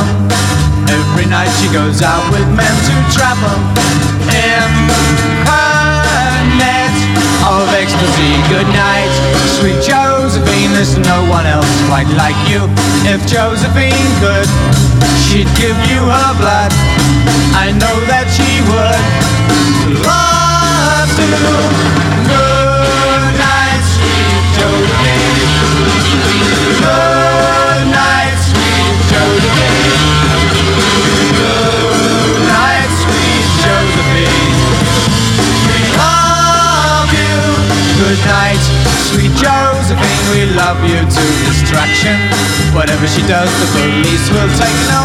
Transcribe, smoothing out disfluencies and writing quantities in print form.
Every night she goes out with men to trap 'em in her net of ecstasy. Good night, sweet Josephine, there's no one else quite like you. If Josephine could, she'd give you her blood. I know that she would love to. Good night, sweet Josephine. Good night, sweet Josephine. Good night, sweet Josephine. We love you. Good night, sweet Josephine. We love you to distraction. Whatever she does, the police will take no